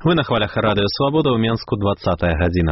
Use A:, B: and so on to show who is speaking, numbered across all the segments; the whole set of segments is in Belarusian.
A: Вы на хвалях Радио Свобода, у Менску 20-я гадзіна.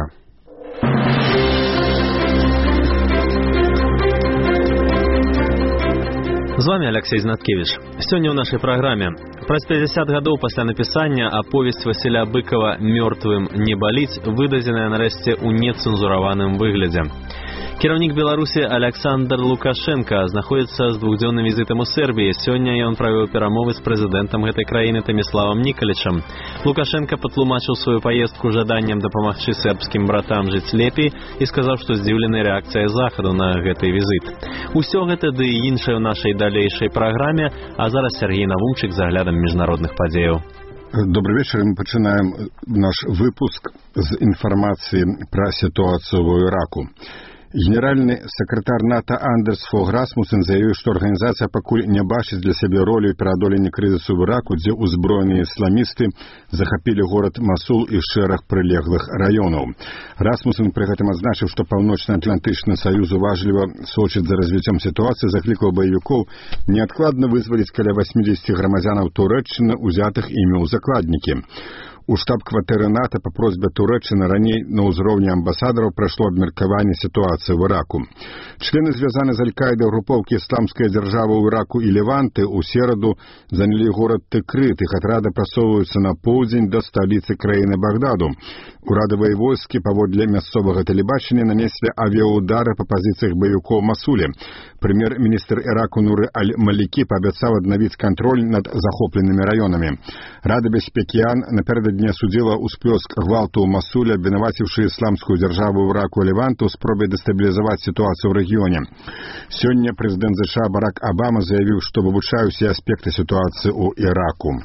A: З вами Алексей Знаткевич. Сёння ў нашай праграме. Праз 50 гадоў пасля напісання аповесць Васіля Быкова «Мёртвым не баліць» выдадзеная нарэшце ў нецэнзураваным выглядзе. Кіраўнік Беларусі Александр Лукашенко знаходзіцца з двухдзённым візітам у Сербіі. Сёння ён правёў перамовы з прэзідэнтам гэтай краіны Томиславом Николичем. Лукашенко патлумачыў сваю паездку жаданнем дапамагчы сербскім братам жыць лепей і сказаў, што здзіўлены рэакцыяй Захаду на гэты візіт. Усё гэта ды і іншае ў нашай далейшай праграме, а зараз Сергей Навумчык з аглядам міжнародных падзеяў.
B: Добрый вечер. Мы начинаем наш выпуск с информации про ситуацию в Ираку. Генеральный секретарь НАТО Андерс Фог Расмуссен заявил, что организация пакуль не бачыць для сябе ролі ў пераадоленні крызісу в Ираку, дзе ўзброеныя ісламісты захапілі горад Масул і шэраг прылеглых раёнаў. Расмуссен пры гэтым адзначыў, што Паўночна-Атлантычны саюз уважліва сочыць за развіццём сітуацыі, заклікаў баевікоў неадкладна вызваліць каля 80 грамадзянаў Турэччыны, узятых імі ў закладнікі. У штаб-кватэры НАТО па просьбе Турэччыны раней на ўзроўні амбасадараў прайшло абмеркаванне сітуацыі ў Іраку. Члены звязаны з Аль-Каідай групоўкі «Ісламская дзяржава» ў Іраку і Леванты ў сераду занялі горад Тыкрыт. Іх атрады прасоўваюцца на поўдзень да сталіцы краіны Багдаду. Урадавыя войскі паводле мясцовага тэлебачання нанеслі авіяудары па пазіцыях баевікоў Масуле. Прэм'ер-міністр Іраку Нуры Аль-Малікі паабяцаў аднавіць кантроль над захопленымі раёнамі. Рада бяспекі ООН напярэдадні асудзіла ўсплёск гвалту ў Масуле, абвінаваціўшы ісламскую дзяржаву ў Іраку і Леванту ў спробе дэстабілізаваць сітуацыю ў рэгіёне. Сёння прэзідэнт США Барак Абама заявіў, што вывучае ўсе аспекты сітуацыі ў Іраку.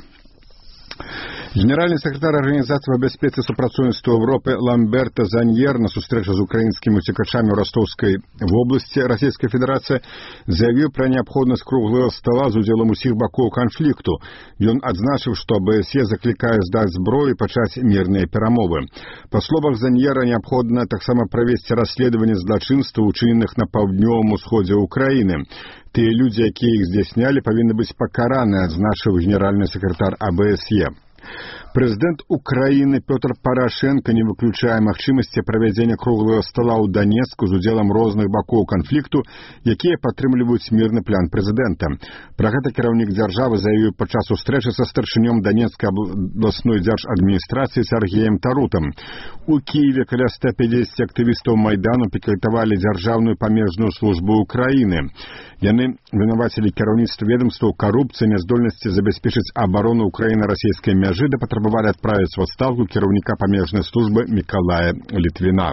B: Генеральный секретарь Организации по бяспецы супрацоўніцтва Европы Ламберто Заньер на сустрэчу з украінскімі уцекачамі ў Ростовскай вобласці Российской Федерации заявіў пра неабходнасць круглага стола з удзелам усіх бакоў канфлікту. Ён адзначыў, што АБСЕ заклікае здаць зброю і пачаць мірныя перамовы. Па словах Заньера, неабходна таксама правесці расследаванне злачынстваў, учыненых на паўднёвым усходзе Украіны. Тыя людзі, якія іх здзяйснялі, павінны быць пакараны, адзначыў генеральны секретарь АБСЕ. Президент Украины Петр Порошенко не выключае магчымасці правядзення круглага стола ў Донецку з удзелам розных бакоў канфлікту, якія падтрымліваюць мірны план прэзідэнта. Пра гэта кіраўнік дзяржавы заявіў падчас сустрэчы са старшынём Донецкай абласной дзяржадміністрацыі Сергеем Тарутам. У Киеве каля 150 актывістаў Майдану пікетавалі дзяржаўную памежную службу Украины. Яны вінавацілі кіраўніцтва ведомства ў карупцыі, няздольнасці забяспечыць абарону Украіны расійскай мяжы, да патрабавалі адправіць у адстаўку кіраўніка памежнай службы Мікалая Літвіна.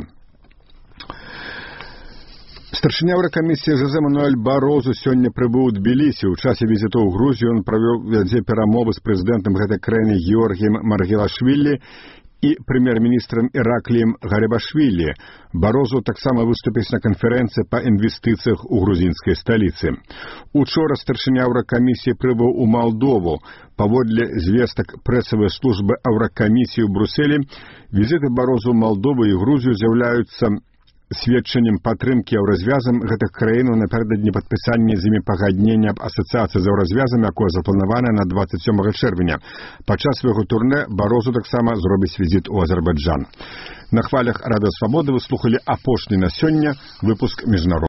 B: Старшыня Еўракамісіі Жозе Мануэль Барозу сёння прыбыў у Тбілісі. У часе візіту ў Грузію ён вядзе перамовы з прэзідэнтам гэтай краіны Георгіем Маргелашвілі і прэм'ер-міністрам Іракліем Гарибашвілі. Барозу таксама выступіць на канферэнцыі па інвестыцыях у грузінскай сталіцы. Учора старшыня Еўракамісіі прыбыў у Малдову. Паводле звестак прэсавай службы Еўракамісіі ў Брусэлі, візіты Барозу ў Малдову і Грузію з'яўляюцца сведчаннем падтрымкі еўразвязам гэтых краінаў напярэдадні падпісання з імі пагаднення аб асацыяцыі з еўразвязамі, якое запланавана на 27 чэрвеня. Падчас свайго турнэ Барозу таксама зробіць візіт у Азербайджан. На хвалях Радыё Свабода вы слухалі апошні на сёння выпуск міжнародных